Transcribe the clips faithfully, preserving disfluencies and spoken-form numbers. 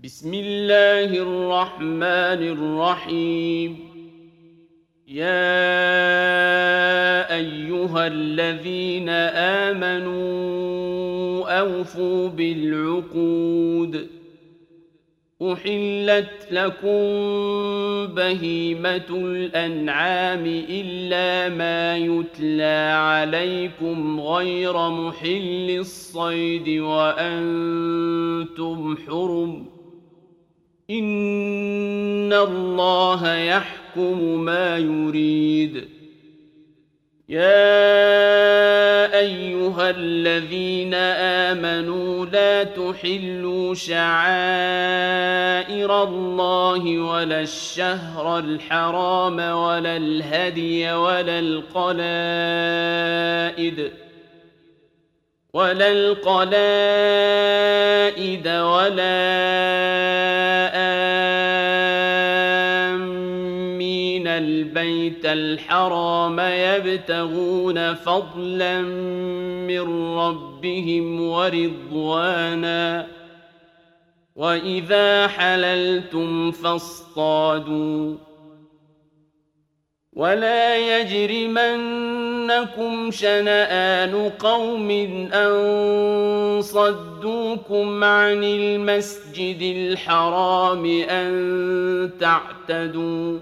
بسم الله الرحمن الرحيم. يا أيها الذين آمنوا أوفوا بالعقود. أحلت لكم بهيمة الأنعام إلا ما يتلى عليكم غير محل الصيد وأنتم حرم. إن الله يحكم ما يريد. يا أيها الذين آمنوا لا تحلوا شعائر الله ولا الشهر الحرام ولا الهدي ولا القلائد ولا القلائد ولا آمين البيت الحرام يبتغون فضلا من ربهم ورضوانا. وإذا حللتم فاصطادوا. ولا يجرمنكم شنآن قوم أن صدوكم عن المسجد الحرام أن تعتدوا.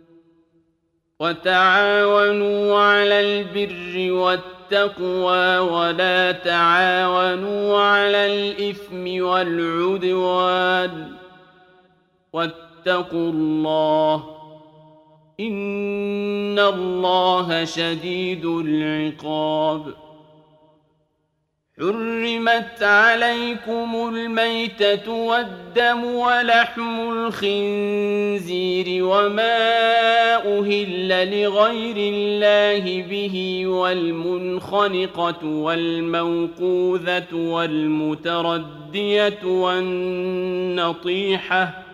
وتعاونوا على البر والتقوى ولا تعاونوا على الإثم والعدوان. واتقوا الله إن الله شديد العقاب. حرمت عليكم الميتة والدم ولحم الخنزير وما أهل لغير الله به والمنخنقة والموقوذة والمتردية والنطيحة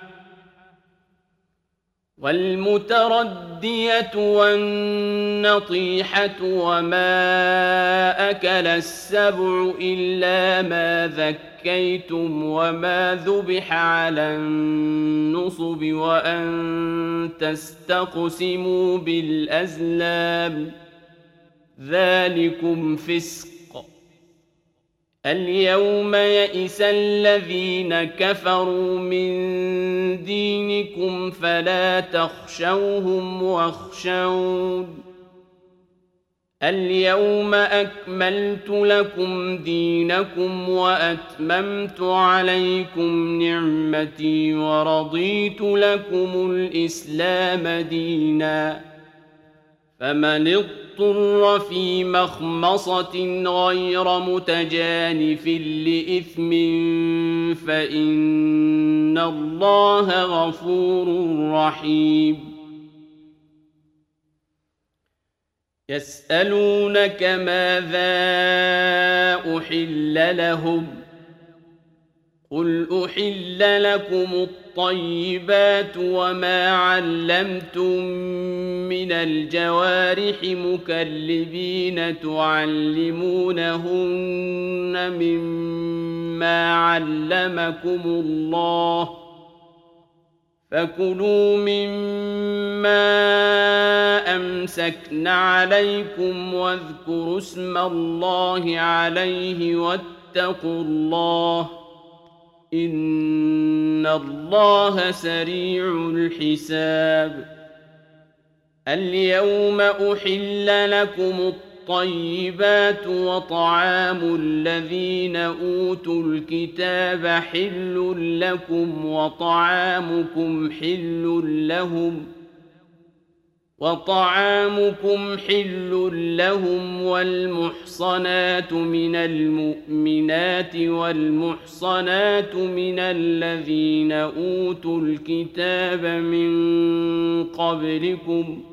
والمتردية والنطيحة وما أكل السبع إلا ما ذكيتم وما ذبح على النصب وأن تستقسموا بالأزلام ذلكم فسق. اليوم يئس الذين كفروا من دينكم فلا تخشوهم واخشون. اليوم أكملت لكم دينكم وأتممت عليكم نعمتي ورضيت لكم الإسلام دينا. فمن اضطر في مخمصة غير متجانف لإثم فإن الله غفور رحيم. يسألونك ماذا أحل لهم قل أحل لكم الطيبات وما علمتم من الجوارح مكلبين تعلمونهن مما علمكم الله فكلوا مما أمسكن عليكم واذكروا اسم الله عليه واتقوا الله إن الله سريع الحساب. اليوم أحل لكم الطيبات وطعام الذين أوتوا الكتاب حل لكم وطعامكم حل لهم وطعامكم حل لهم والمحصنات من المؤمنات والمحصنات من الذين أوتوا الكتاب من قبلكم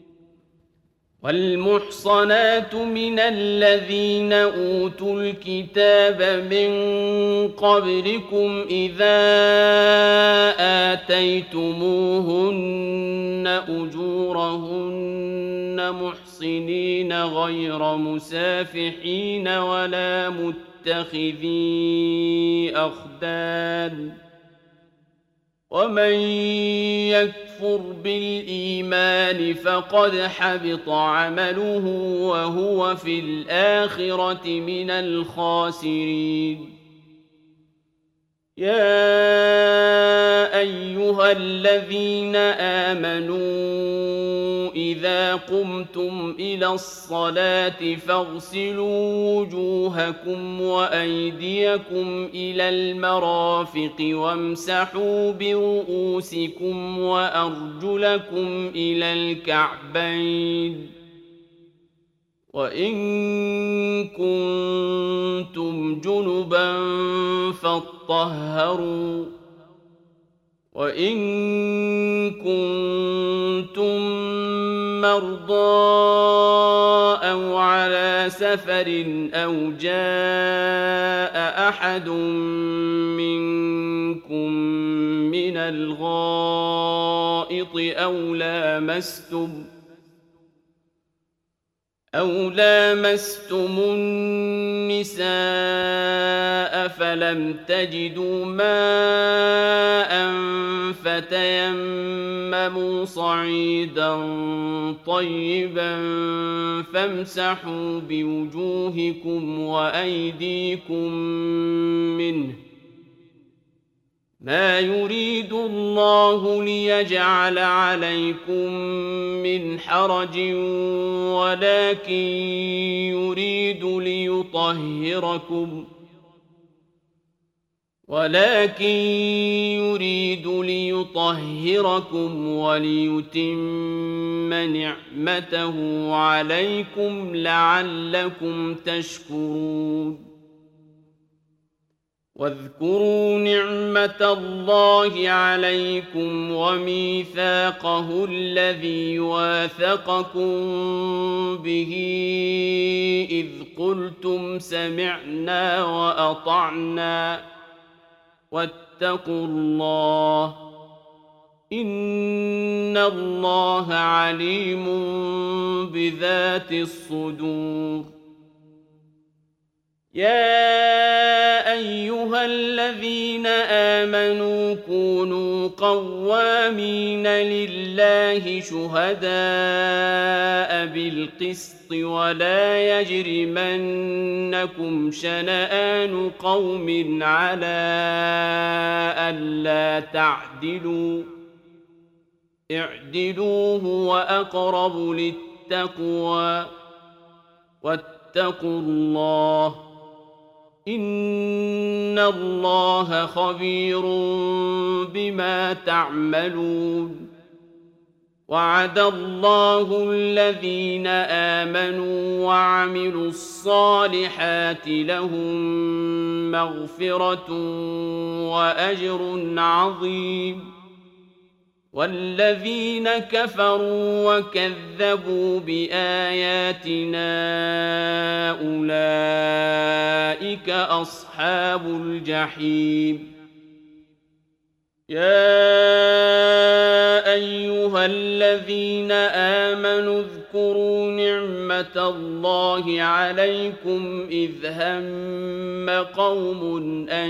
والمحصنات من الذين أوتوا الكتاب من قبلكم إذا آتيتموهن أجورهن محصنين غير مسافحين ولا متخذي أخدان ومن يكفر بالإيمان فقد حبط عمله وهو في الآخرة من الخاسرين. يا أيها الذين آمنوا إذا قمتم إلى الصلاة فاغسلوا وجوهكم وأيديكم إلى المرافق وامسحوا برؤوسكم وأرجلكم إلى الكعبين، وإن كنتم جنبا فاطهروا، وإن كنتم مرضى أو على سفر أو جاء أحد منكم من الغائط أو لامستم أو لامستم النساء فلم تجدوا ماء فتيمموا صعيدا طيبا فامسحوا بوجوهكم وأيديكم منه، ما يريد الله ليجعل عليكم من حرج ولكن يريد ليطهركم ولكن يريد ليطهركم وليتم نعمته عليكم لعلكم تشكرون. واذكروا نعمة الله عليكم وميثاقه الذي واثقكم به إذ قلتم سمعنا وأطعنا واتقوا الله إن الله عليم بذات الصدور. يا أيها الذين آمنوا كونوا قوامين لله شهداء بالقسط ولا يجرمنكم شنآن قوم على ألا تعدلوا اعدلوا هو أقرب للتقوى واتقوا الله إن الله خبير بما تعملون. وعد الله الذين آمنوا وعملوا الصالحات لهم مغفرة وأجر عظيم، والذين كفروا وكذبوا بآياتنا أولئك أصحاب الجحيم. يا أيها الذين آمنوا اذكروا نعمة الله عليكم إذ هم قوم أن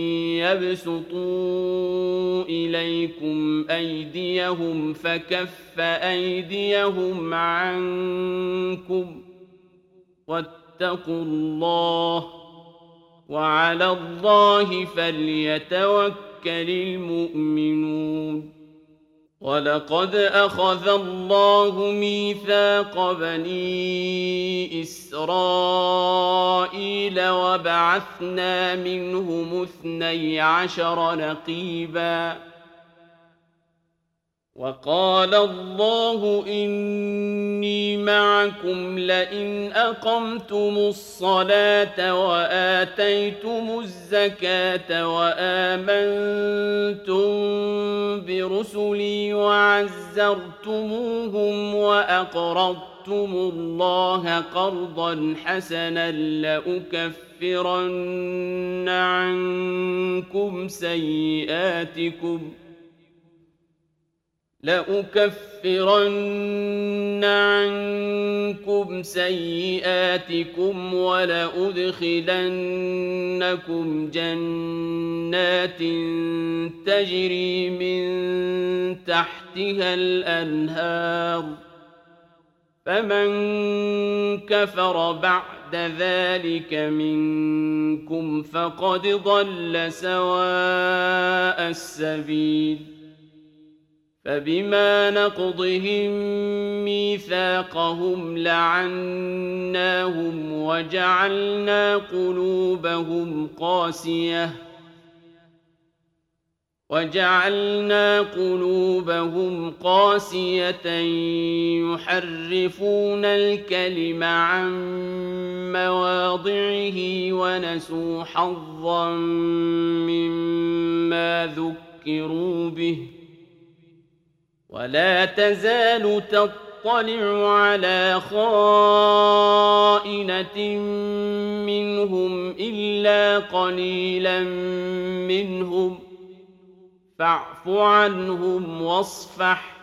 يبسطوا إليكم أيديهم فكف أيديهم عنكم واتقوا الله وعلى الله فليتوكل المؤمنون. ولقد أخذ الله ميثاق بني إسرائيل وبعثنا منهم اثني عشر نقيبا وقال الله إني معكم لئن أقمتم الصلاة وآتيتم الزكاة وآمنتم برسلي وعزرتموهم وأقرضتم الله قرضا حسنا لأكفرن عنكم سيئاتكم لأكفرن عنكم سيئاتكم ولأدخلنكم جنات تجري من تحتها الأنهار فمن كفر بعد ذلك منكم فقد ضل سواء السبيل فبما نقضهم ميثاقهم لعناهم وجعلنا قلوبهم قاسية وجعلنا قلوبهم قاسية يحرفون الكلم عن مواضعه ونسوا حظا مما ذكروا به ولا تزال تطلع على خائنة منهم إلا قليلا منهم فاعف عنهم واصفح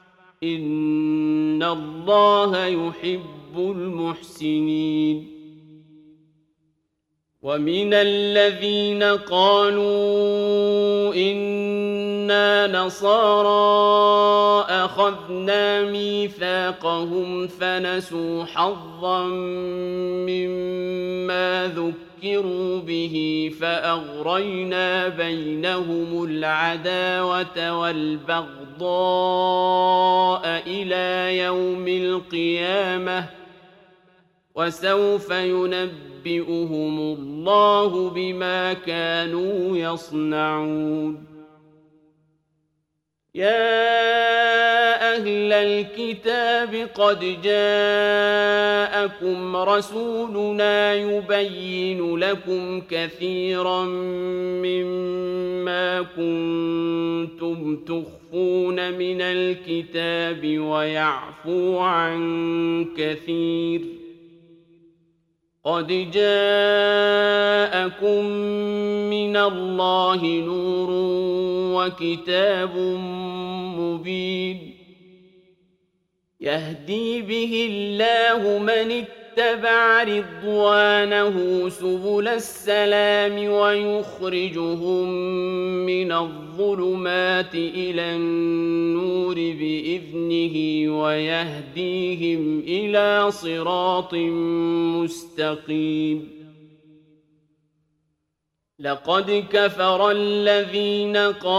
إن الله يحب المحسنين ومن الذين قالوا إنا نصارى أخذنا ميثاقهم فنسوا حظا مما ذكروا به فأغرينا بينهم العداوة والبغضاء إلى يوم القيامة وسوف ينبئهم الله بما كانوا يصنعون يا أهل الكتاب قد جاءكم رسولنا يبين لكم كثيرا مما كنتم تخفون من الكتاب ويعفو عن كثير قد جاءكم من الله نور وكتاب مبين يهدي به الله من اتبع رضوانه سبل السلام ويخرجهم من الظلمات إلى النور بإذنه ويهديهم إلى صراط مستقيم لقد كفر الذين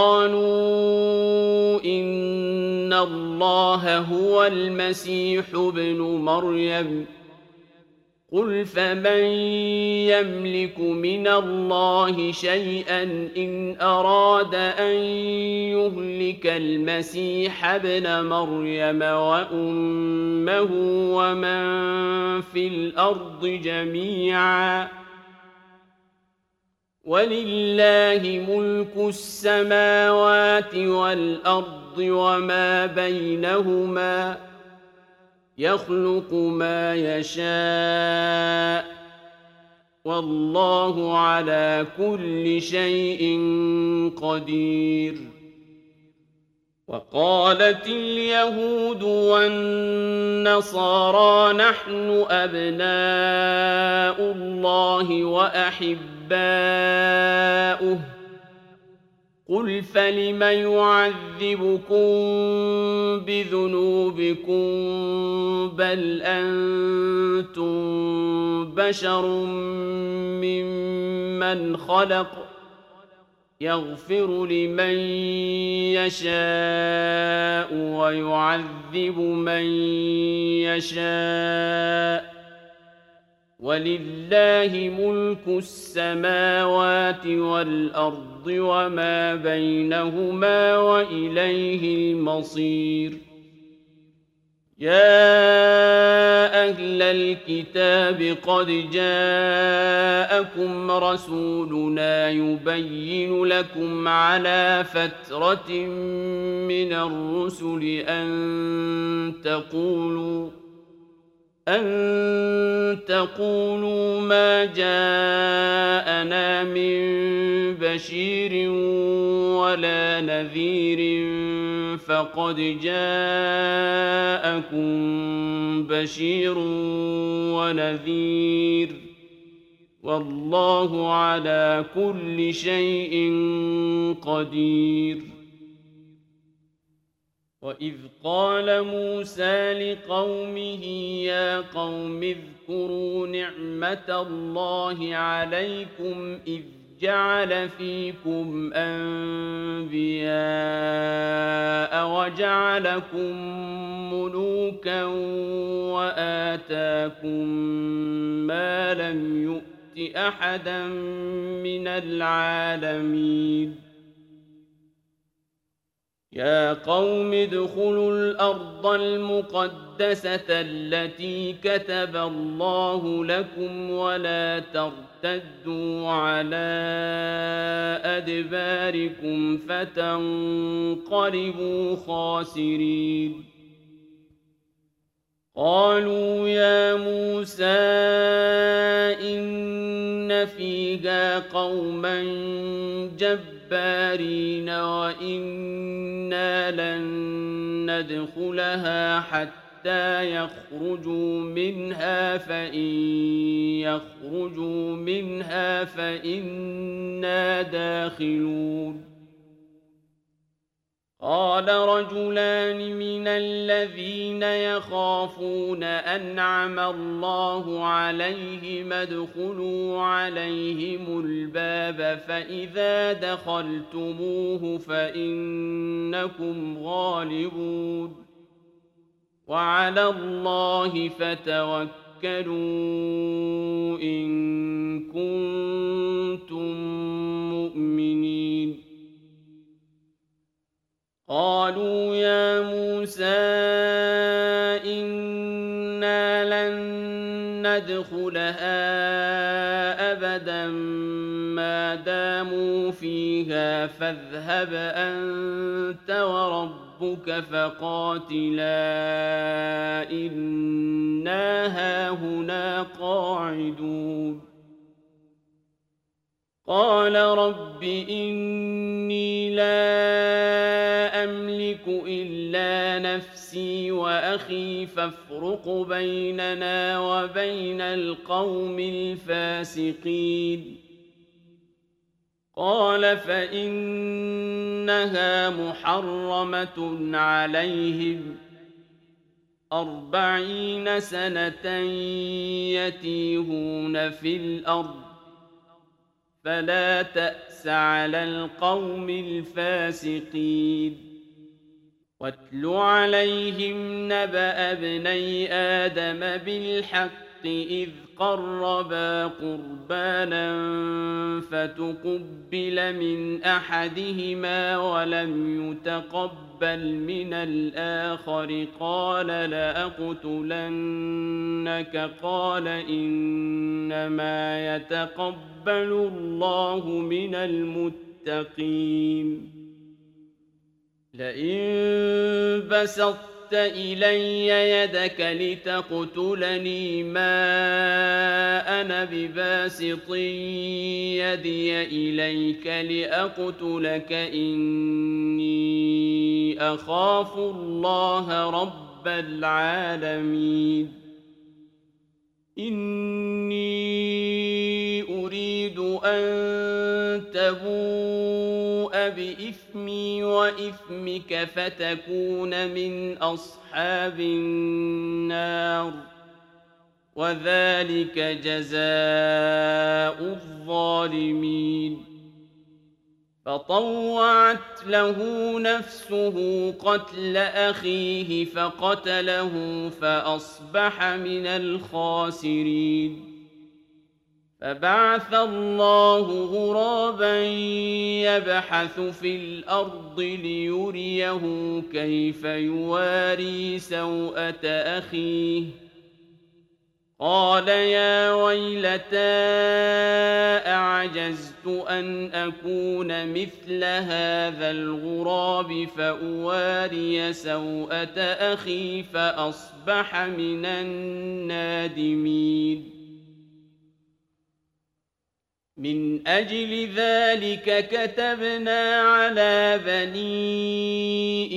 قالوا إن الله هو المسيح ابن مريم قل فمن يملك من الله شيئا إن أراد أن يهلك المسيح ابن مريم وأمه ومن في الأرض جميعا ولله ملك السماوات والأرض وما بينهما يخلق ما يشاء والله على كل شيء قدير وقالت اليهود والنصارى نحن أبناء الله وأحباؤه قل فلم يعذبكم بذنوبكم بل أنتم بشر ممن خلق يغفر لمن يشاء ويعذب من يشاء ولله ملك السماوات والأرض وما بينهما وإليه المصير يا أهل الكتاب قد جاءكم رسولنا يبين لكم على فترة من الرسل أن تقولوا أن تقولوا ما جاءنا من بشير ولا نذير فقد جاءكم بشير ونذير والله على كل شيء قدير. وإذ قال موسى لقومه يا قوم اذكروا نعمة الله عليكم إذ جعل فيكم أنبياء وجعلكم ملوكا وآتاكم ما لم يؤت أحدا من العالمين. يا قوم ادخلوا الأرض المقدسة التي كتب الله لكم ولا ترتدوا على أدباركم فتنقلبوا خاسرين. قالوا يا موسى إن فيها قوما جبارين وإنا لن ندخلها حتى يخرجوا منها فإن يخرجوا منها فإنا داخلون. قال رجلان من الذين يخافون أنعم الله عليهم ادخلوا عليهم الباب فإذا دخلتموه فإنكم غالبون وعلى الله فتوكلوا إن كنتم مؤمنين. قالوا يا موسى إنا لن ندخلها أبدا ما داموا فيها فاذهب أنت وربك فقاتلا إنا هاهنا قاعدون. قال رب إني لا أملك إلا نفسي وأخي فافرق بيننا وبين القوم الفاسقين. قال فإنها محرمة عليهم أربعين سنة يتيهون في الأرض فلا تأس على القوم الفاسقين. واتل عليهم نبأ ابني آدم بالحق إذ قربا قربانا فتقبل من أحدهما ولم يتقبل من الآخر قال لأقتلنك قال إنما يتقبل الله من المتقين. لئن بسطت إلي يدك لتقتلني ما أنا بباسط يدي إليك لأقتلك إني أخاف الله رب العالمين. إني أريد أن تبوء بإثمي وإثمك فتكون من أصحاب النار وذلك جزاء الظالمين. فطوعت له نفسه قتل أخيه فقتله فأصبح من الخاسرين. فبعث الله غرابا يبحث في الأرض ليريه كيف يواري سوءة أخيه قال يا ويلتى أعجزت أن أكون مثل هذا الغراب فأواري سوءة أخي فأصبح من النادمين من أجل ذلك كتبنا على بني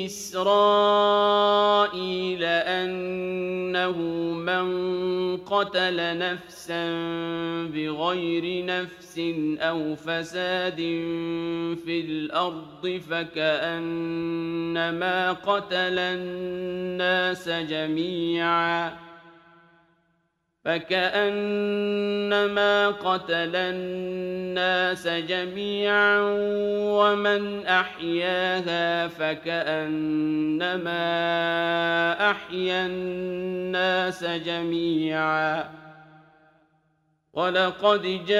إسرائيل أنه من قتل نفسا بغير نفس أو فساد في الأرض فكأنما قتل الناس جميعا فكأنما قتل الناس جميعا ومن أحياها فكأنما أحيا الناس جميعا ولقد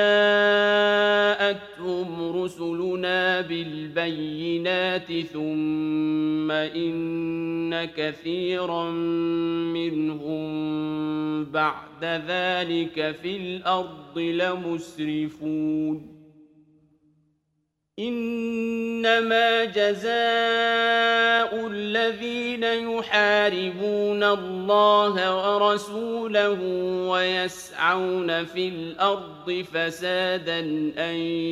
جاءتهم رسلنا بالبينات ثم إن كثيرا منهم بعد ذلك في الأرض لمسرفون إنما جزاء الذين يحاربون الله ورسوله ويسعون في الأرض فسادا أن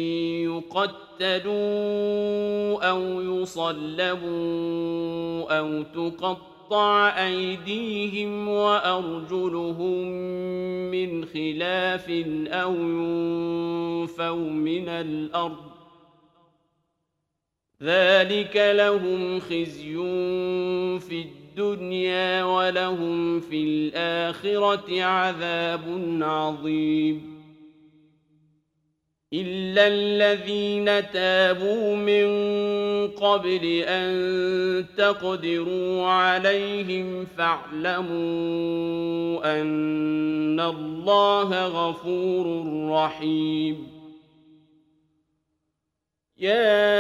يقتلوا أو يصلبوا أو تقطع أيديهم وأرجلهم من خلاف أو ينفوا من الأرض ذلك لهم خزي في الدنيا ولهم في الآخرة عذاب عظيم إلا الذين تابوا من قبل أن تقدروا عليهم فاعلموا أن الله غفور رحيم يا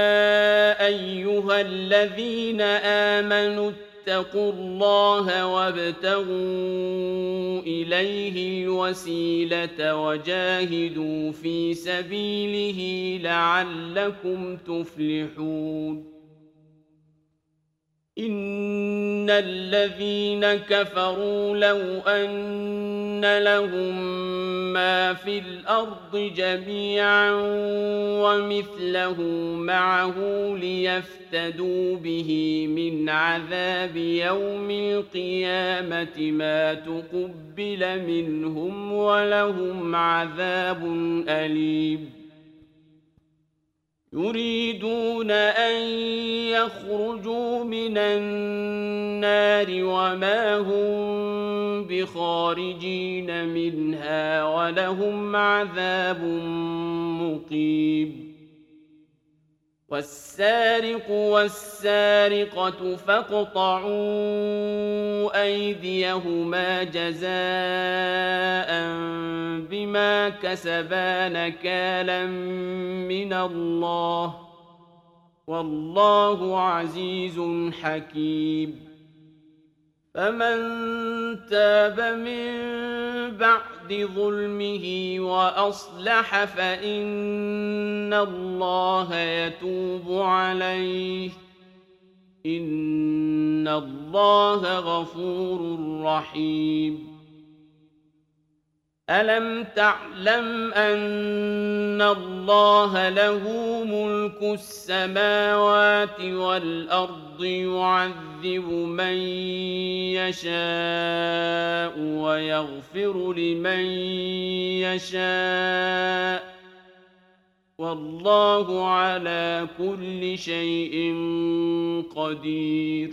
أيها الذين آمنوا اتقوا الله وابتغوا إليه الوسيلة وجاهدوا في سبيله لعلكم تفلحون إن الذين كفروا لو أن لهم ما في الأرض جميعا ومثله معه ليفتدوا به من عذاب يوم القيامة ما تقبل منهم ولهم عذاب أليم يريدون أن يخرجوا من النار وما هم بخارجين منها ولهم عذاب مقيم والسارق والسارقة فاقطعوا أيديهما جزاء بما كسبا نكالا من الله والله عزيز حكيم فمن تاب من بعد ظلمه وأصلح فإن الله يتوب عليه إن الله غفور رحيم ألم تعلم أن الله له ملك السماوات والأرض يعذب من يشاء ويغفر لمن يشاء والله على كل شيء قدير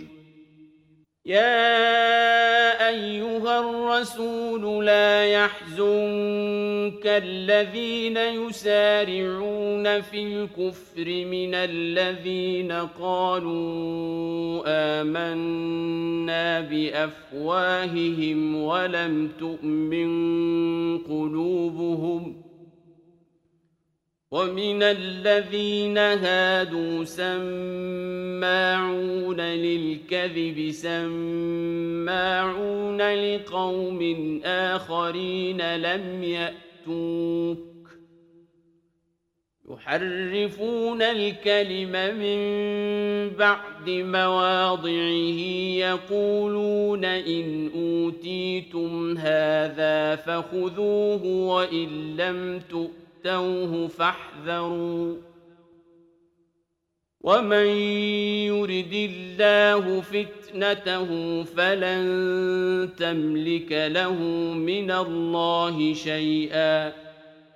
يا أيها الرسول لا يحزنك الذين يسارعون في الكفر من الذين قالوا آمنا بأفواههم ولم تؤمن قلوبهم ومن الذين هادوا سماعون للكذب سماعون لقوم آخرين لم يأتوك يحرفون الكلم من بعد مواضعه يقولون إن أوتيتم هذا فخذوه وإن لم تؤتوه فاحذروا ومن يرد الله فتنته فلن تملك له من الله شيئا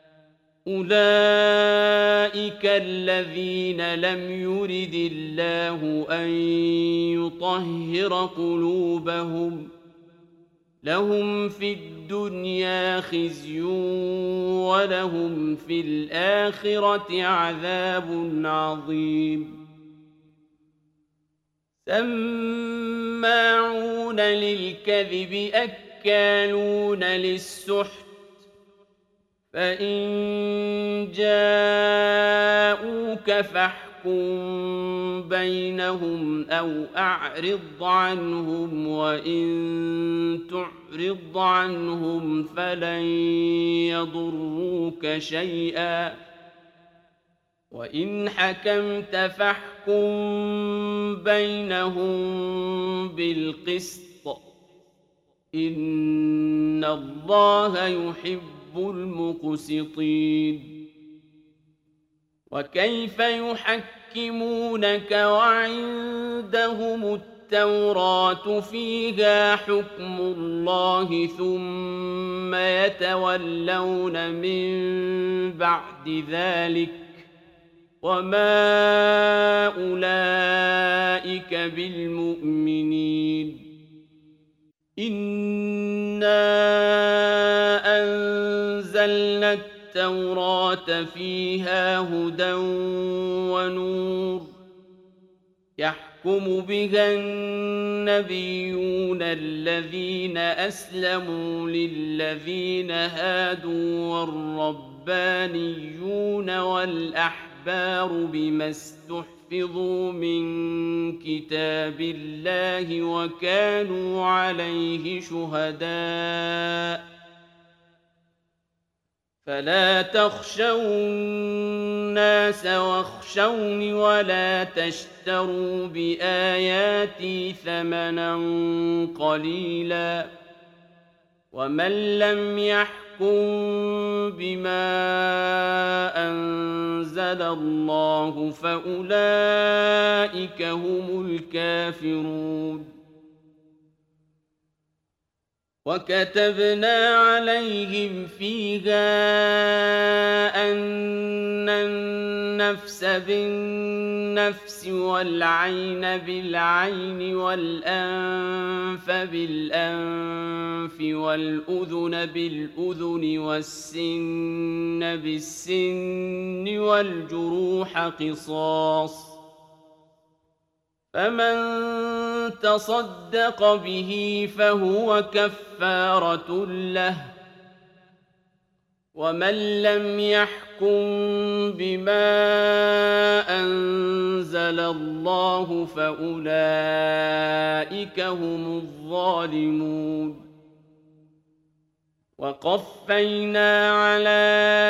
أولئك الذين لم يرد الله أن يطهر قلوبهم لهم في الدنيا خزي ولهم في الآخرة عذاب عظيم سماعون للكذب أكالون للسحت فإن جاءوك فاحكم بينهم أو أعرض عنهم وإن تعرض عنهم فلن يضروك شيئا وإن حكمت فاحكم بينهم بالقسط إن الله يحب المقسطين وكيف يحكمونك وعندهم التوراة فيها حكم الله ثم يتولون من بعد ذلك وما أولئك بالمؤمنين إنا أنزلنا التوراة فيها هدى ونور يحكم بها النبيون الذين أسلموا للذين هادوا والربانيون والأحبار بما استحفظوا من كتاب الله وكانوا عليه شهداء فلا تخشوا الناس واخشوني ولا تشتروا بآياتي ثمنا قليلا ومن لم يحكم بما أنزل الله فأولئك هم الكافرون وكتبنا عليهم فيها أن النفس بالنفس والعين بالعين والأنف بالأنف والأذن بالأذن والسن بالسن والجروح قصاص فمن تصدق به فهو كفارة له ومن لم يحكم بما أنزل الله فأولئك هم الظالمون وقفينا على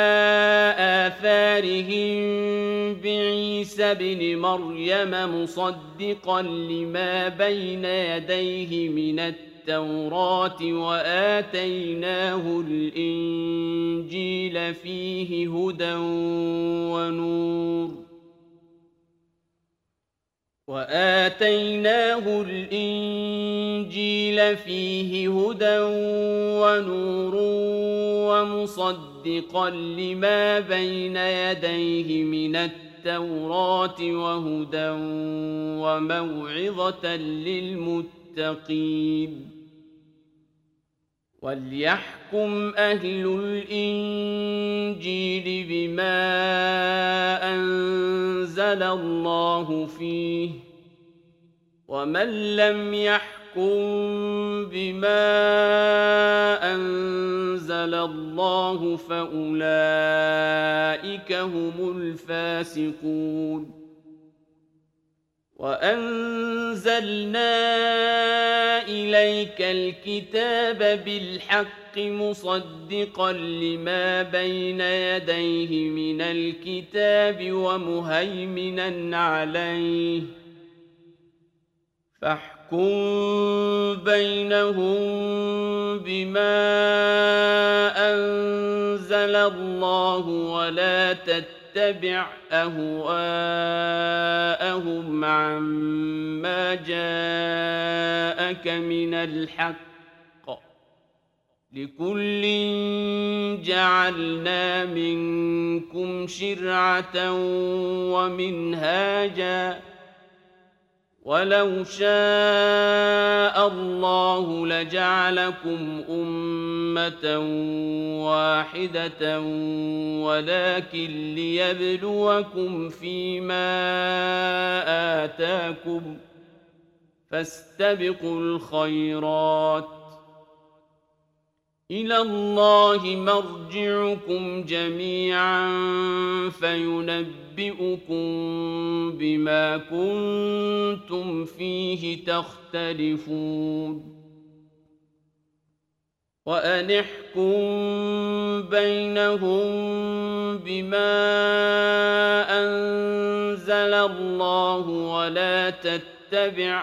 آثارهم بعيسى ابن مريم مصدقا لما بين يديه من التوراة وآتيناه الإنجيل فيه هدى ونور وآتيناه الإنجيل فيه هدى ونور ومصدقا لما بين يديه من التوراة وهدى وموعظة للمتقين وليحكم أهل الإنجيل بما أنزل الله فيه ومن لم يحكم بما أنزل الله فأولئك هم الفاسقون وأنزلنا إليك الكتاب بالحق مصدقا لما بين يديه من الكتاب ومهيمنا عليه فاحكم بينهم بما أنزل الله ولا تتبع أهواءهم عما جاءك من الحق لكل جعلنا منكم شرعة ومنهاجا ولو شاء الله لجعلكم أمة واحدة ولكن ليبلوكم فيما آتاكم فاستبقوا الخيرات إلى الله مرجعكم جميعا فينبئكم بما كنتم فيه تختلفون وأن احكم بينهم بما أنزل الله ولا تتبع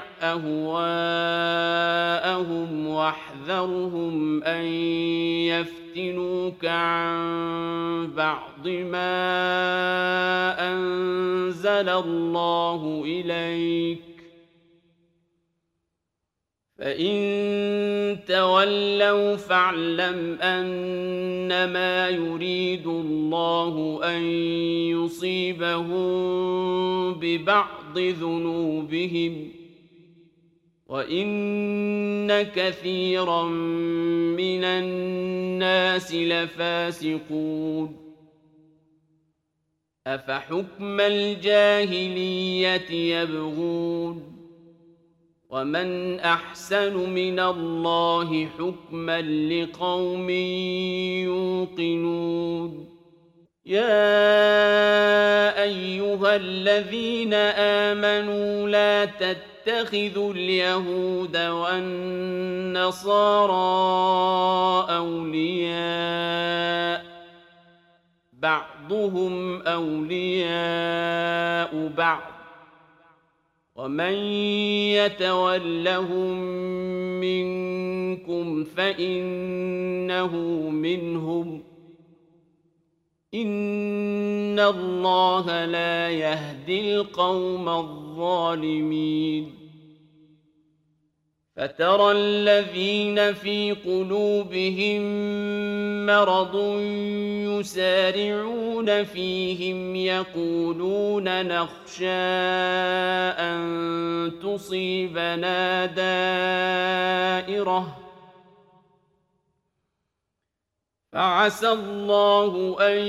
أهواءهم واحذرهم أن يفتنوك عن بعض ما أنزل الله إليك فإن تولوا فاعلم أنما يريد الله أن يصيبهم ببعض ذنوبهم وإن كثيرا من الناس لفاسقون أفحكم الجاهلية يبغون ومن أحسن من الله حكما لقوم يوقنون يا أيها الذين آمنوا لا تتخذوا اليهود والنصارى أولياء بعضهم أولياء بعض ومن يتولهم منكم فإنه منهم إن الله لا يهدي القوم الظالمين فترى الذين في قلوبهم مرض يسارعون فيهم يقولون نخشى أن تصيبنا دائرة فعسى الله أن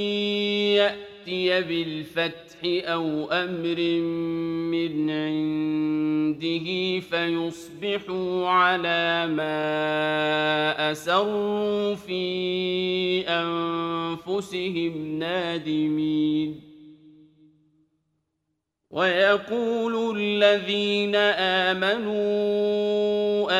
يأتي بالفتح أو أمر من عنده فيصبحوا على ما أسروا في أنفسهم نادمين ويقول الذين آمنوا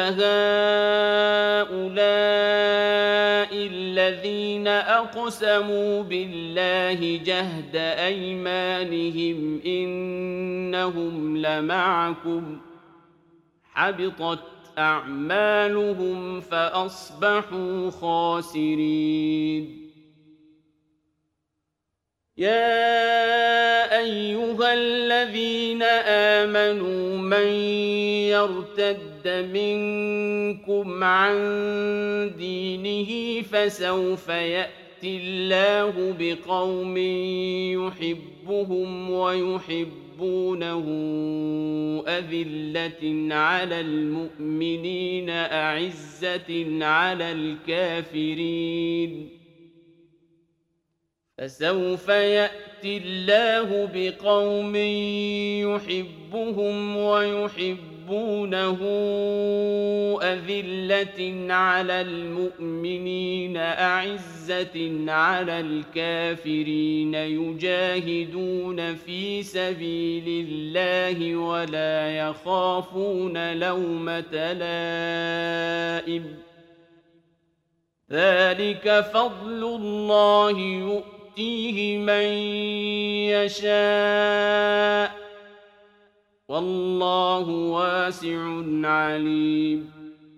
أهؤلاء الذين أقسموا بالله جهد أيمانهم إنهم لمعكم حبطت أعمالهم فأصبحوا خاسرين يا أيها الذين آمنوا من يرتد منكم عن دينه فسوف يأتي الله بقوم يحبهم ويحبونه أذلة على المؤمنين أعزة على الكافرين فسوف يأتي الله بقوم يحبهم ويحبونه أذلة على المؤمنين أعزة على الكافرين يجاهدون في سبيل الله ولا يخافون لومة لائم ذلك فضل الله يؤتيه من يشاء والله واسع عليم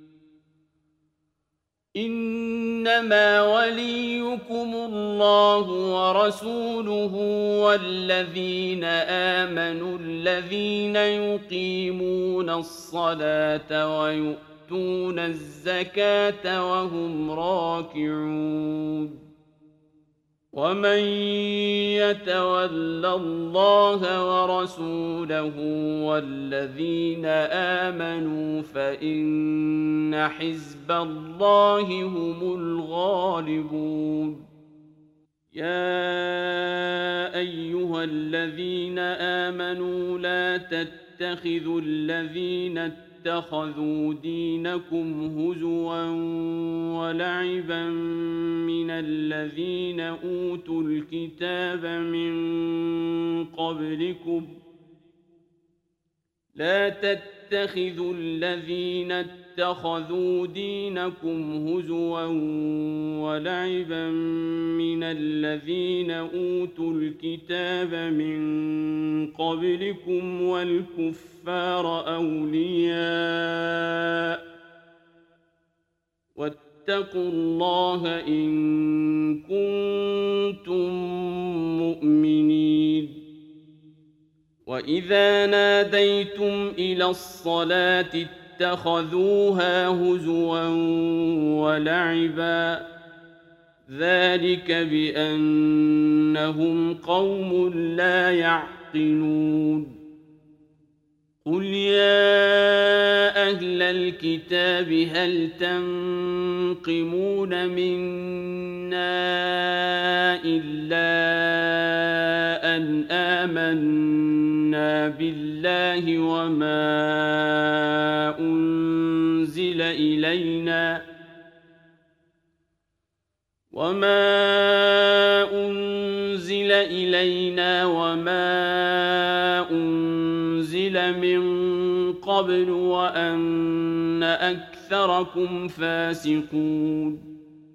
إنما وليكم الله ورسوله والذين آمنوا الذين يقيمون الصلاة ويؤتون الزكاة وهم راكعون ومن يتول الله ورسوله والذين آمنوا فإن حزب الله هم الغالبون يا أيها الذين آمنوا لا تتخذوا الذين اتخذوا دينكم هزوا ولعبا من الذين أوتوا الكتاب من قبلكم لا تتخذوا الذين اتخذوا دينكم هزوا ولعبا من الذين أوتوا الكتاب من قبلكم والكفار أولياء واتقوا الله إن كنتم مؤمنين وإذا ناديتم إلى الصلاة اتخذوها هزوا ولعبا ذلك بأنهم قوم لا يعقلون قل يا أهل الكتاب هل تنقمون منا إلا أن آمنا بالله وما أنزل إلينا وما أنزل إلينا وما أنزل من قبل وأن أكثركم فاسقون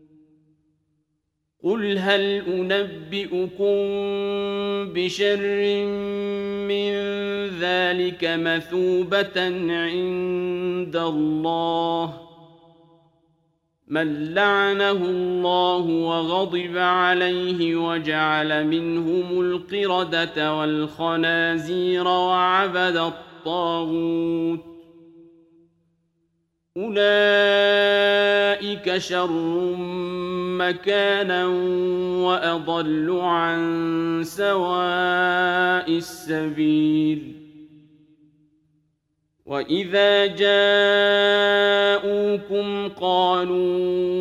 قل هل أنبئكم بشر من ذلك مثوبة عند الله من لعنه الله وغضب عليه وجعل منهم القردة والخنازير وعبد الطاغوت أولئك شر مكانا وأضل عن سواء السبيل وإذا جاءوكم قالوا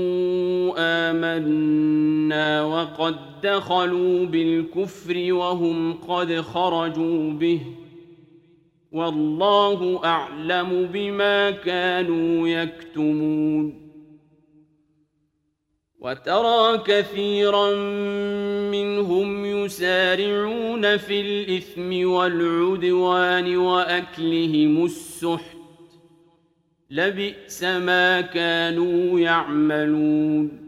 آمنا وقد دخلوا بالكفر وهم قد خرجوا به والله أعلم بما كانوا يكتمون وترى كثيرا منهم يسارعون في الإثم والعدوان وأكلهم السحت لبئس ما كانوا يعملون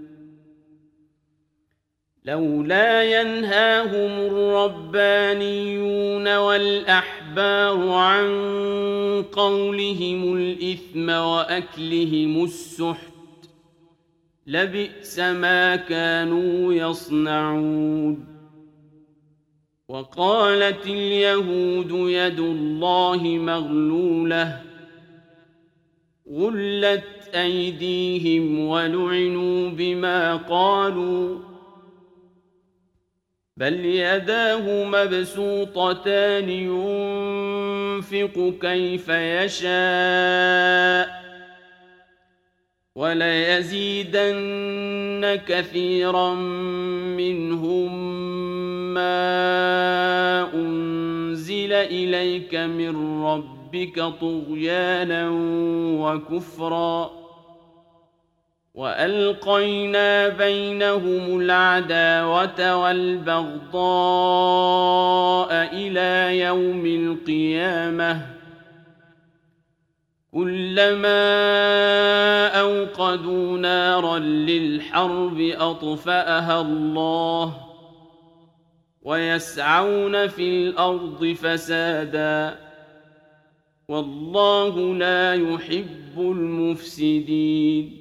لولا ينهاهم الربانيون والأحبار عن قولهم الإثم وأكلهم السحت لبئس ما كانوا يصنعون وقالت اليهود يد الله مغلولة غلت أيديهم ولعنوا بما قالوا بل يداه مبسوطتان ينفق كيف يشاء وليزيدن كثيرا منهم ما أنزل إليك من ربك طغيانا وكفرا وألقينا بينهم العداوة والبغضاء إلى يوم القيامة كلما أوقدوا نارا للحرب أطفأها الله ويسعون في الأرض فسادا والله لا يحب المفسدين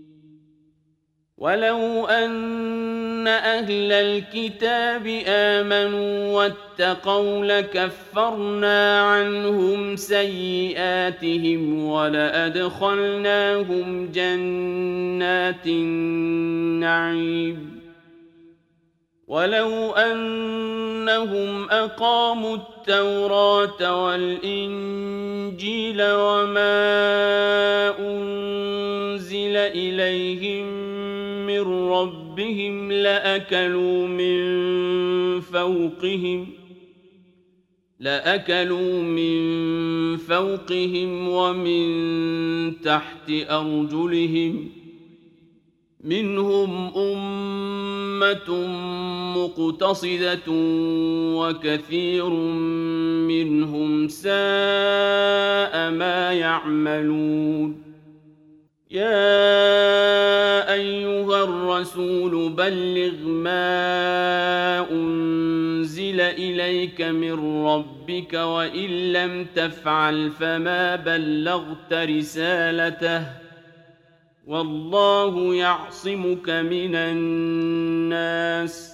ولو أن أهل الكتاب آمنوا واتقوا لكفرنا عنهم سيئاتهم ولأدخلناهم جنات النعيم ولو أنهم أقاموا التوراة والإنجيل وما أنزل إليهم من ربهم لأكلوا من فوقهم لأكلوا من فوقهم ومن تحت أرجلهم منهم أمة مقتصدة وكثير منهم ساء ما يعملون يا أيها الرسول بلغ ما أنزل إليك من ربك وإن لم تفعل فما بلغت رسالته والله يعصمك من الناس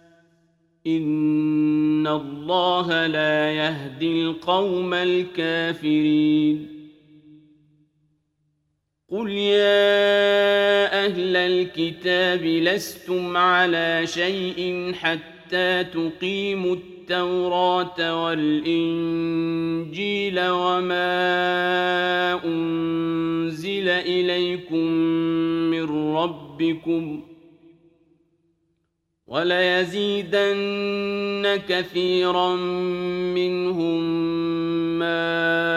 إن الله لا يهدي القوم الكافرين قل يا أهل الكتاب لستم على شيء حتى تقيموا التوراة والإنجيل وما أنزل إليكم من ربكم وليزيدن كثيرا منهم ما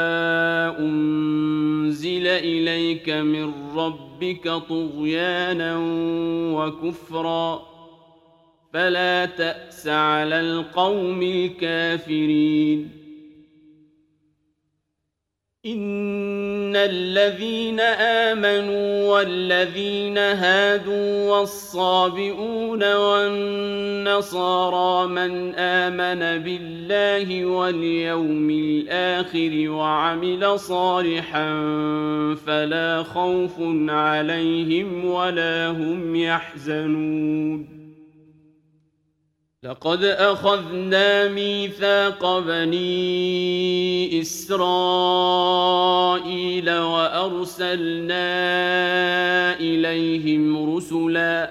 أنزل إليك من ربك طغيانا وكفرا فلا تأس على القوم الكافرين إن الذين آمنوا والذين هادوا والصابئون والنصارى من آمن بالله واليوم الآخر وعمل صالحا فلا خوف عليهم ولا هم يحزنون لقد أخذنا ميثاق بني إسرائيل وأرسلنا إليهم رسلا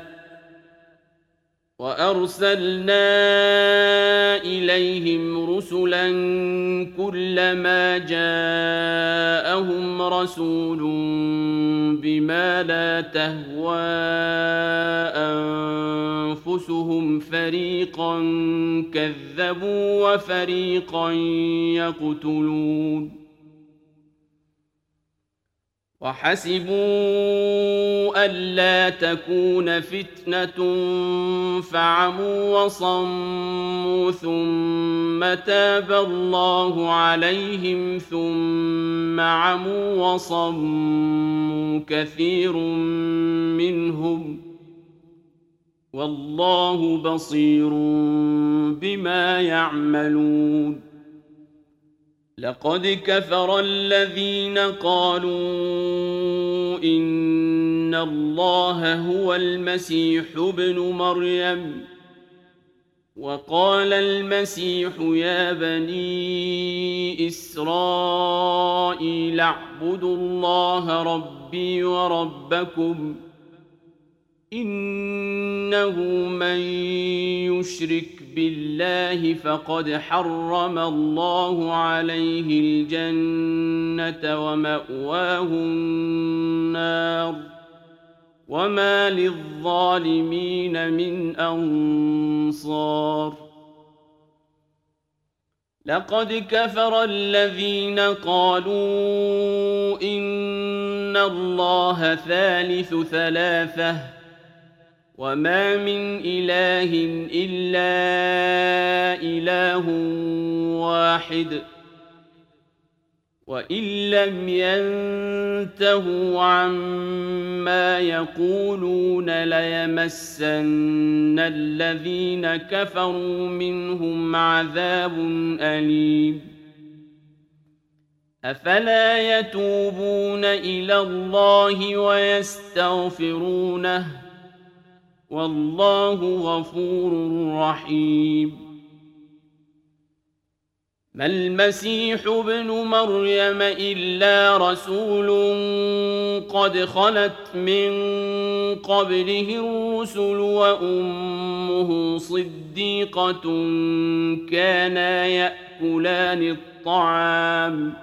وأرسلنا إليهم رسلا كلما جاءهم رسول بما لا تهوى أنفسهم فريقا كذبوا وفريقا يقتلون وحسبوا ألا تكون فتنة فعموا وصموا ثم تاب الله عليهم ثم عموا وصموا كثير منهم والله بصير بما يعملون لقد كفر الذين قالوا إن الله هو المسيح ابن مريم وقال المسيح يا بني إسرائيل اعبدوا الله ربي وربكم إنه من يشرك بالله فقد حرم الله عليه الجنة ومأواه النار وما للظالمين من أنصار لقد كفر الذين قالوا إن الله ثالث ثلاثة وما من إله إلا إله واحد وإن لم ينتهوا عما يقولون ليمسن الذين كفروا منهم عذاب أليم أفلا يتوبون إلى الله ويستغفرونه والله غفور رحيم ما المسيح ابن مريم إلا رسول قد خلت من قبله الرسل وأمه صديقة كانا يأكلان الطعام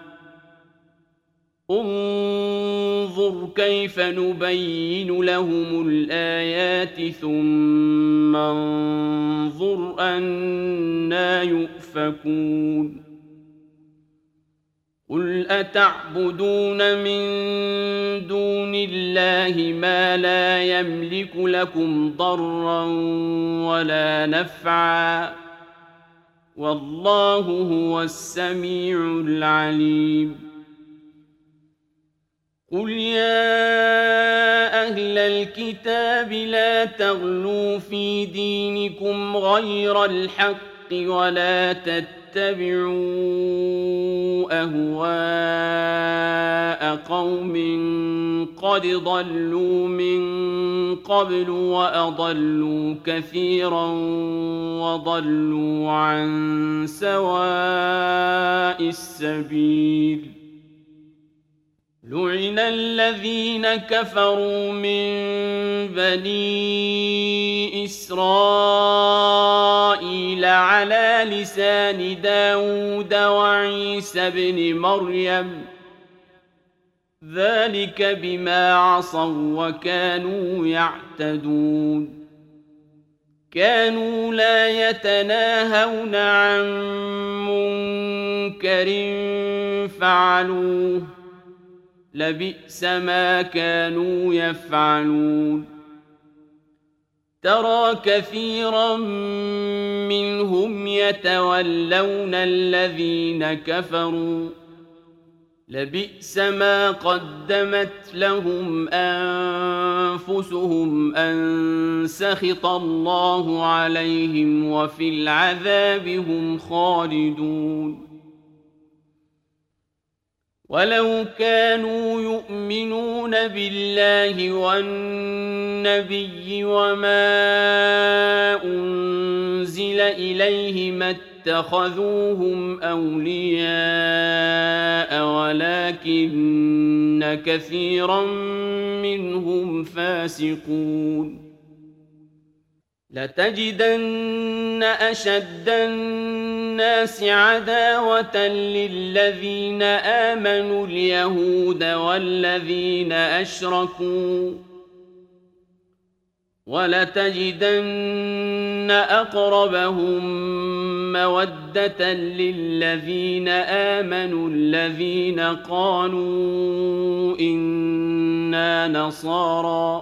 انظر كيف نبين لهم الآيات ثم انظر أنى يؤفكون قل أتعبدون من دون الله ما لا يملك لكم ضرا ولا نفعا والله هو السميع العليم قل يا أهل الكتاب لا تغلوا في دينكم غير الحق ولا تتبعوا أهواء قوم قد ضلوا من قبل وأضلوا كثيرا وضلوا عن سواء السبيل لعن الذين كفروا من بني إسرائيل على لسان داود وعيسى بن مريم ذلك بما عصوا وكانوا يعتدون كانوا لا يتناهون عن منكر فعلوه لبئس ما كانوا يفعلون ترى كثيرا منهم يتولون الذين كفروا لبئس ما قدمت لهم أنفسهم أن سخط الله عليهم وفي العذاب هم خالدون ولو كانوا يؤمنون بالله والنبي وما أنزل إليه ما اتخذوهم أولياء ولكن كثيرا منهم فاسقون لتجدن أشد الناس عداوة للذين آمنوا اليهود والذين أشركوا ولتجدن أقربهم مودة للذين آمنوا الذين قالوا إنا نصارى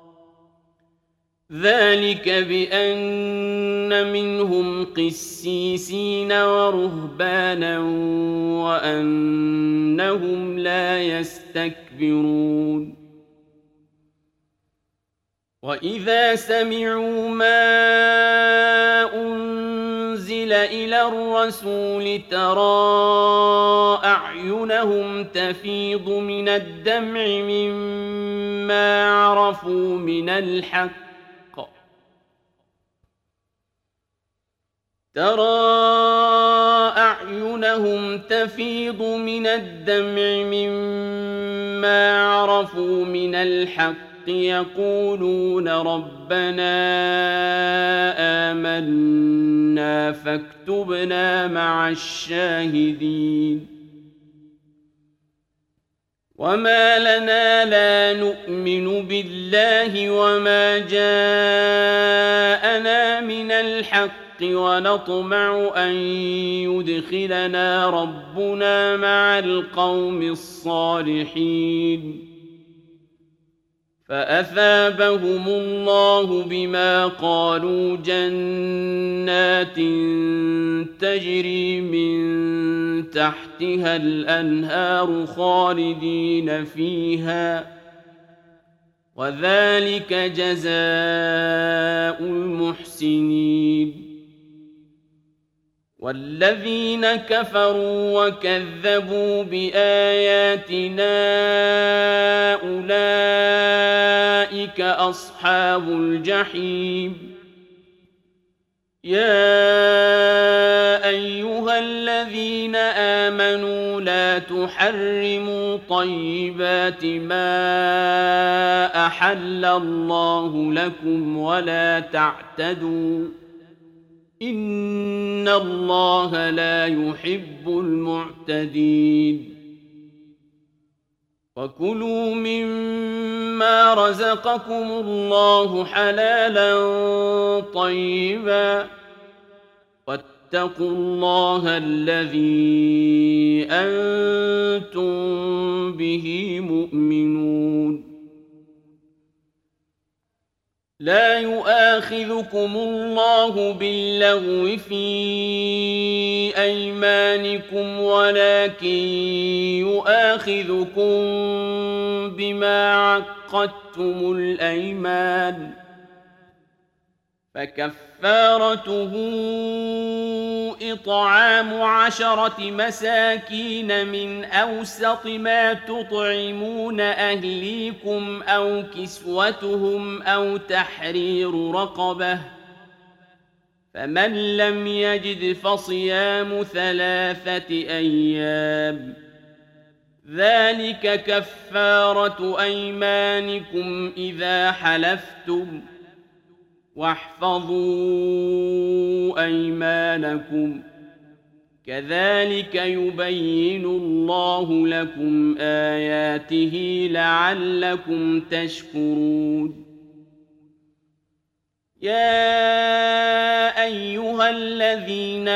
ذلك بأن منهم قسيسين ورهبانا وأنهم لا يستكبرون وإذا سمعوا ما أنزل إلى الرسول ترى أعينهم تفيض من الدمع مما عرفوا من الحق ترى أعينهم تفيض من الدمع مما عرفوا من الحق يقولون ربنا آمنا فاكتبنا مع الشاهدين وما لنا لا نؤمن بالله وما جاءنا من الحق ونطمع أن يدخلنا ربنا مع القوم الصالحين فأثابهم الله بما قالوا جنات تجري من تحتها الأنهار خالدين فيها وذلك جزاء المحسنين والذين كفروا وكذبوا بآياتنا أولئك أصحاب الجحيم يا أيها الذين آمنوا لا تحرموا طيبات ما أحل الله لكم ولا تعتدوا إن الله لا يحب المعتدين وكلوا مما رزقكم الله حلالا طيبا واتقوا الله الذي أنتم به مؤمنون لا يؤاخذكم الله باللغو في أيمانكم ولكن يؤاخذكم بما عقدتم الأيمان فكفارته إطعام عشرة مساكين من أوسط ما تطعمون أهليكم أو كسوتهم أو تحرير رقبة فمن لم يجد فصيام ثلاثة أيام ذلك كفارة أيمانكم إذا حلفتم واحفظوا أيمانكم كذلك يبين الله لكم آياته لعلكم تشكرون يا أيها الذين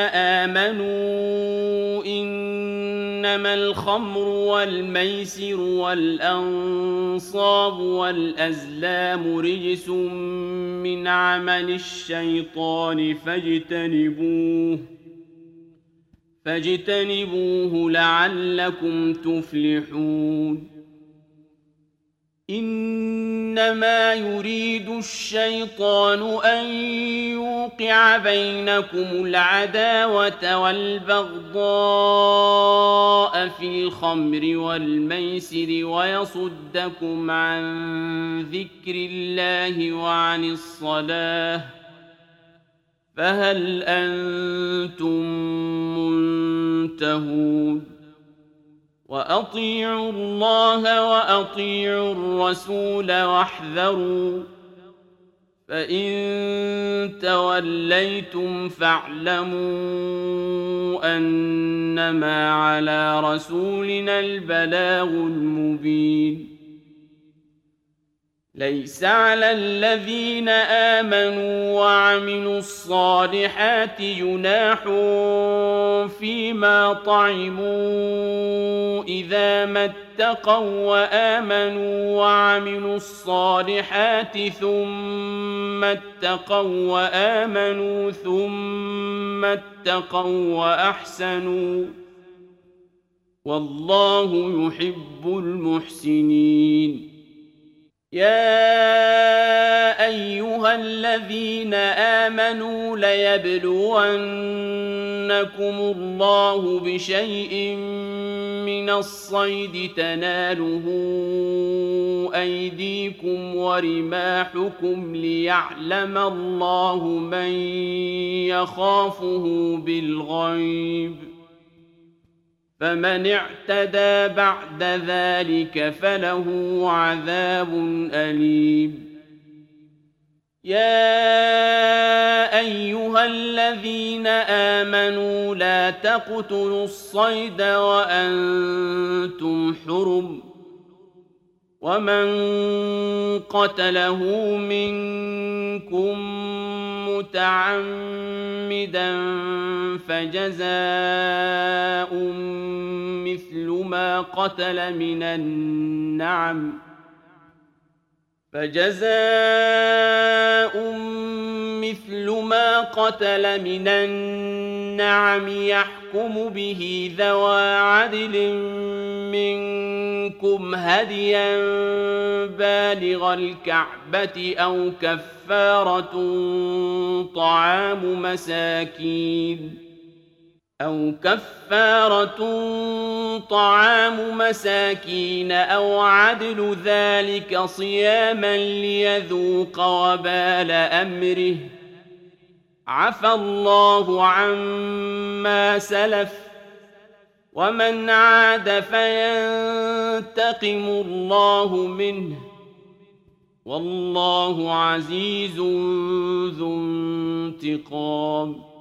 آمنوا إنما الخمر والميسر والأنصاب والأزلام رجس من عمل الشيطان فاجتنبوه فاجتنبوه لعلكم تفلحون إنما يريد الشيطان أن يوقع بينكم العداوة والبغضاء في الخمر والميسر ويصدكم عن ذكر الله وعن الصلاة فهل أنتم منتهون وأطيعوا الله وأطيعوا الرسول واحذروا فإن توليتم فاعلموا أنما على رسولنا البلاغ المبين ليس على الذين آمنوا وعملوا الصالحات جناح فيما طعموا إذا ما اتقوا وآمنوا وعملوا الصالحات ثم اتقوا وآمنوا ثم اتقوا وأحسنوا والله يحب المحسنين يا أيها الذين آمنوا ليبلونكم الله بشيء من الصيد تناله أيديكم ورماحكم ليعلم الله من يخافه بالغيب فمن اعتدى بعد ذلك فله عذاب أليم يا أيها الذين آمنوا لا تقتلوا الصيد وأنتم حرم ومن قتله منكم متعمدا فجزاء مثل ما قتل من النعم فجزاء مثل ما قتل من النعم يحكم به ذوى عدل منكم هديا بالغ الكعبة أو كفارة طعام مساكين أو كفارة طعام مساكين أو عدل ذلك صياما ليذوق وبال أمره عفى الله عما سلف ومن عاد فينتقم الله منه والله عزيز ذو انتقام.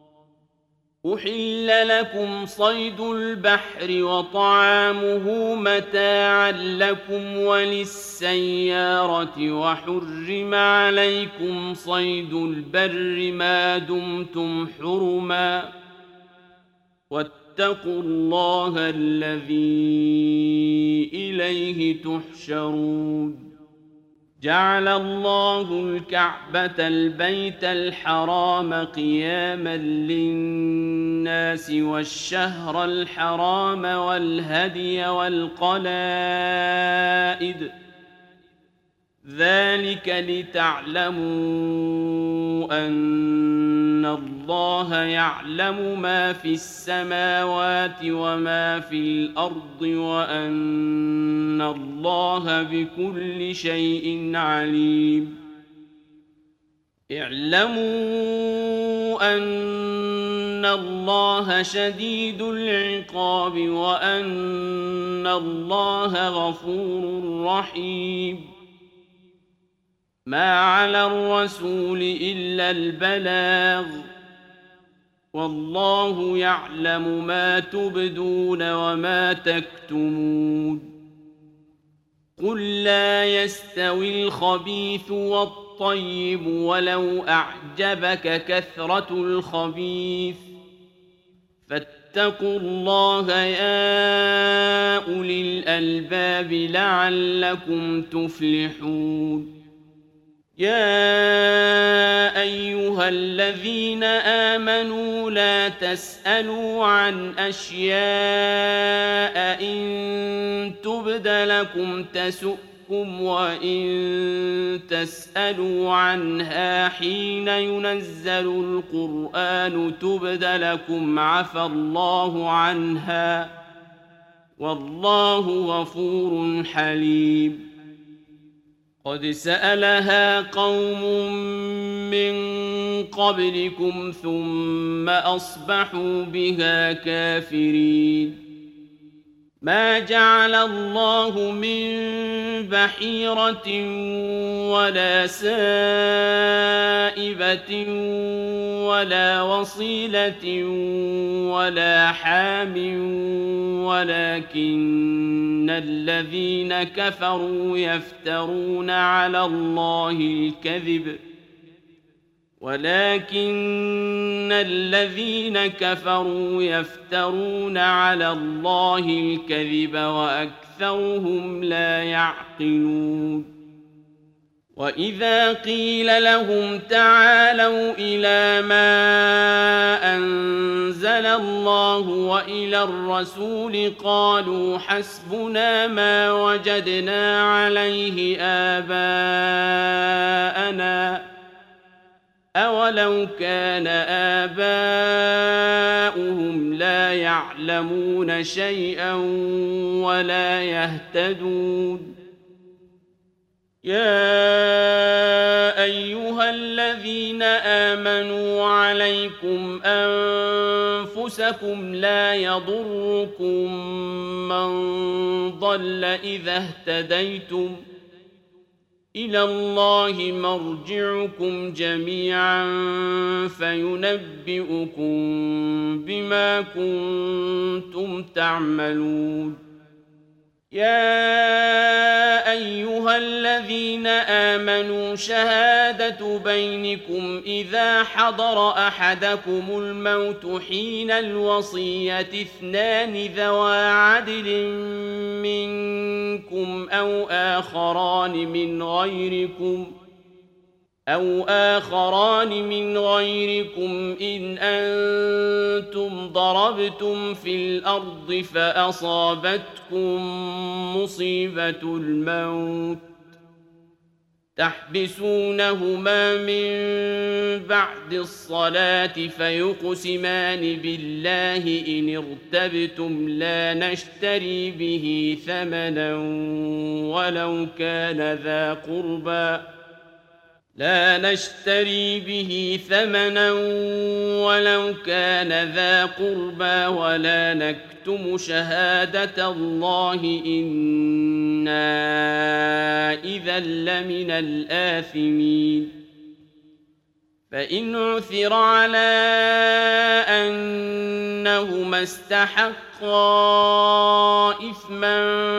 أحل لكم صيد البحر وطعامه متاعا لكم وللسيارة وحرم عليكم صيد البر ما دمتم حرما واتقوا الله الذي إليه تحشرون. جعل الله الكعبة البيت الحرام قياما للناس والشهر الحرام والهدي والقلائد ذلك لتعلموا أن الله يعلم ما في السماوات وما في الأرض وأن الله بكل شيء عليم. اعلموا أن الله شديد العقاب وأن الله غفور رحيم. ما على الرسول إلا البلاغ والله يعلم ما تبدون وما تكتمون. قل لا يستوي الخبيث والطيب ولو أعجبك كثرة الخبيث فاتقوا الله يا أولي الألباب لعلكم تفلحون. يا أيها الذين آمنوا لا تسألوا عن أشياء إن تبد لكم تسؤكم وإن تسألوا عنها حين ينزل القرآن تبد لكم عفى الله عنها والله غفور حليم. قد سألها قوم من قبلكم ثم أصبحوا بها كافرين. ما جعل الله من بحيرة ولا سائبة ولا وصيلة ولا حام ولكن الذين كفروا يفترون على الله الكذب ولكن الذين كفروا يفترون على الله الكذب وأكثرهم لا يعقلون. وإذا قيل لهم تعالوا إلى ما أنزل الله وإلى الرسول قالوا حسبنا ما وجدنا عليه آباءنا أولو كان آباؤهم لا يعلمون شيئا ولا يهتدون. يا أيها الذين آمنوا عليكم أنفسكم لا يضركم من ضل إذا اهتديتم إلى الله مرجعكم جميعا فينبئكم بما كنتم تعملون. يا أيها الذين آمنوا شهادة بينكم إذا حضر أحدكم الموت حين الوصية اثنان ذوى عدل منكم أو آخران من غيركم أو آخران من غيركم إن أنتم ضربتم في الأرض فأصابتكم مصيبة الموت تحبسونهما من بعد الصلاة فيقسمان بالله إن ارتبتم لا نشتري به ثمنا ولو كان ذا قربى لا نشتري به ثمنا ولو كان ذا قربى ولا نكتم شهادة الله إنا إذا لمن الآثمين فإن عثر على أنهما استحقا إثما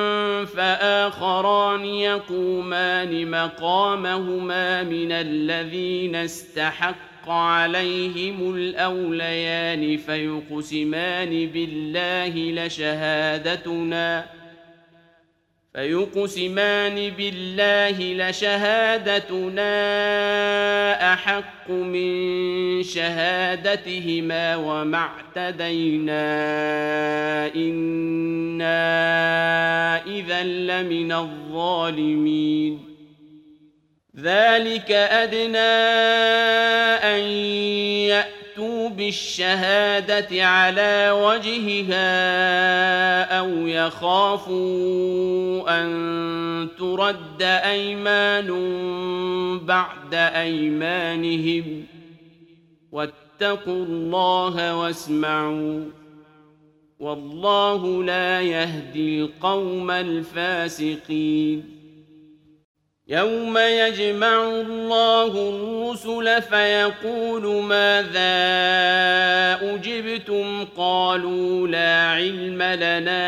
فآخران يقومان مقامهما من الذين استحق عليهم الأوليان فيقسمان بالله لشهادتنا فيقسمان بالله لشهادتنا أحق من شهادتهما وما اعتدينا إنا إذا لمن الظالمين ذلك أدنى أن يأتوا بالشهادة على وجهها أو يخافوا أن ترد أيمان بعد أيمانهم واتقوا الله واسمعوا والله لا يهدي القوم الفاسقين يوم يجمع الله الرسل فيقول ماذا أجبتم قالوا لا علم لنا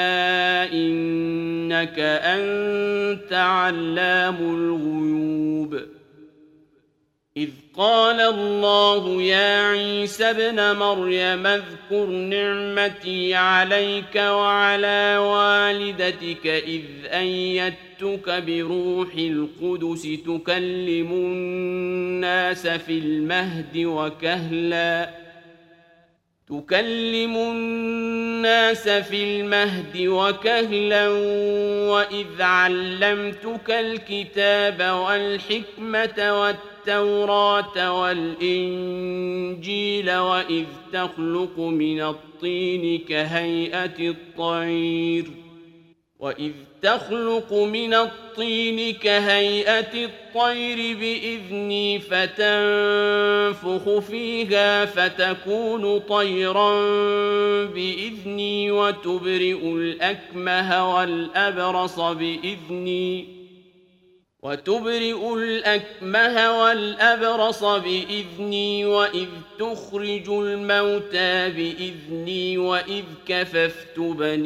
إنك أنت علام الغيوب إذ قال الله يا عيسى ابن مريم اذكر نعمتي عليك وعلى والدتك إذ أيدتك بروح القدس تكلم الناس في المهد وكهلا تكلم الناس في المهد وكهلا وإذ علمتك الكتاب والحكمة والتوراة والإنجيل وإذ تخلق من الطين كهيئة الطير وإذ تخلق من الطين كهيئة الطير بإذني فتنفخ فيها فتكون طيرا بإذني وتبرئ الأكمه والأبرص بإذني وتبرئ الأكمه والأبرص بإذني وإذ تخرج الموتى بإذني وإذ كففت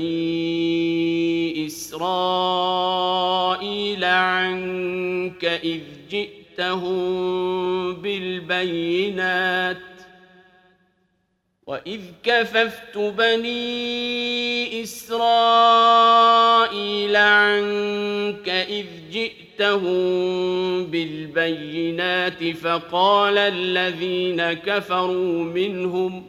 بني إسرائيل عنك إذ جئتهم بالبينات وإذ كففت بني إسرائيل عنك إذ جئتهم بالبينات فقال الذين كفروا منهم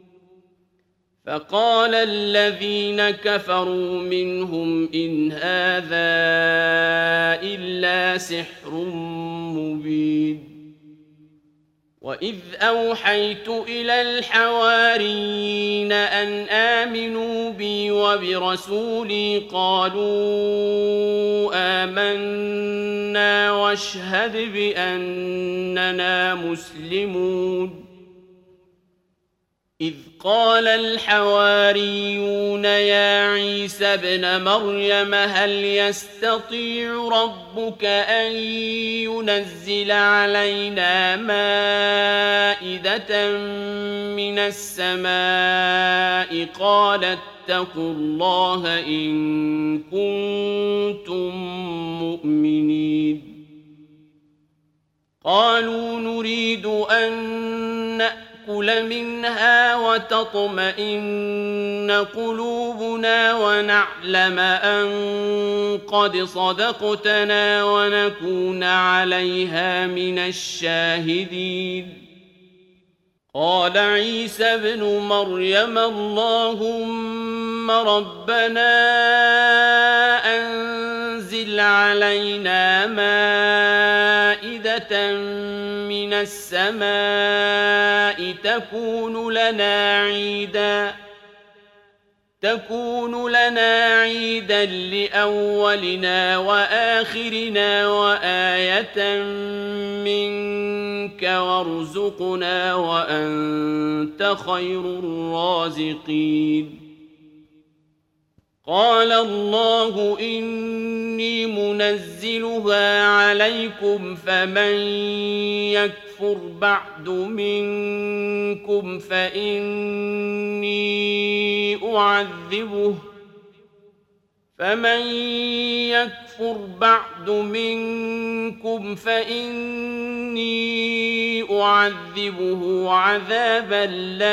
فقال الذين كفروا منهم إن هذا إلا سحر مبين وإذ أوحيت إلى الحواريين أن آمنوا بي وبرسولي قالوا آمنا واشهد بأننا مسلمون إذ قال الحواريون يا عيسى ابن مريم هل يستطيع ربك أن ينزل علينا مائدة من السماء قال اتقوا الله إن كنتم مؤمنين قالوا نريد أن نأكل منها وتطمئن قلوبنا ونعلم أن قد صدقتنا ونكون عليها من الشاهدين. قال عيسى ابن مريم اللهم ربنا أنزل علينا مائدة من السماء تكون لنا عيدا تكون لنا عيدا لأولنا وآخرنا وآية منك وارزقنا وأنت خير الرازقين. قال الله إني منزلها عليكم فمن يكفر بعد منكم فإني أعذبه فمن يكفر بعد منكم فإني أعذبه عذابا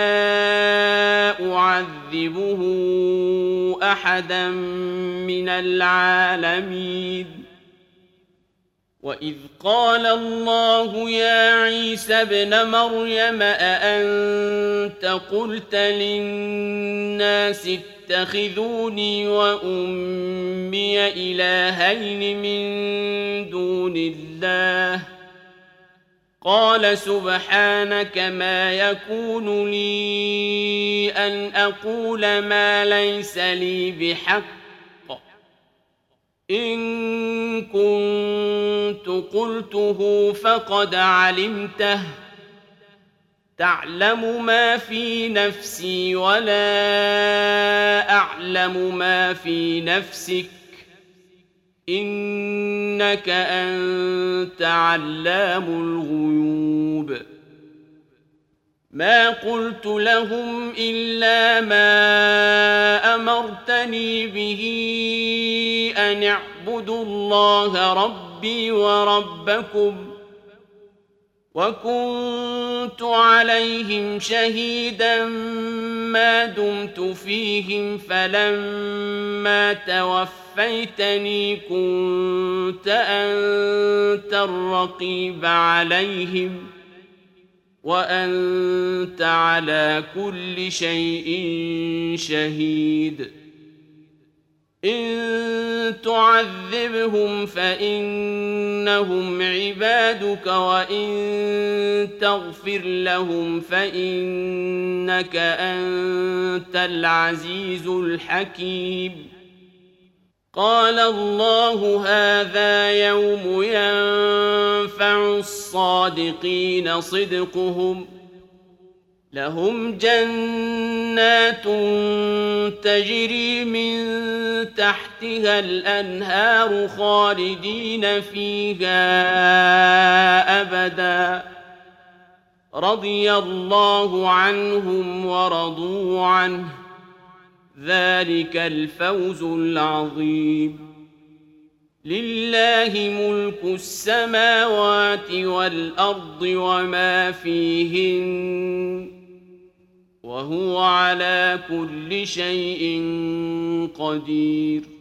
لا أعذبه أحدا من العالمين. وإذ قال الله يا عيسى ابن مريم أأنت قلت للناس اتخذوني وأمي إلهين من دون الله قال سبحانك ما يكون لي أن أقول ما ليس لي بحق إن كنت قلته فقد علمته تعلم ما في نفسي ولا أعلم ما في نفسك إنك أنت علام الغيوب. ما قلت لهم إلا ما أمرتني به أن اعبدوا الله ربي وربكم وكنت عليهم شهيدا ما دمت فيهم فلما توفيتني كنت أنت الرقيب عليهم وأنت على كل شيء شهيد. إن تعذبهم فإنهم عبادك وإن تغفر لهم فإنك أنت العزيز الحكيم. قال الله هذا يوم ينفع الصادقين صدقهم لهم جنات تجري من تحتها الأنهار خالدين فيها أبدا رضي الله عنهم ورضوا عنه ذلك الفوز العظيم. لله ملك السماوات والأرض وما فيهن وهو على كل شيء قدير.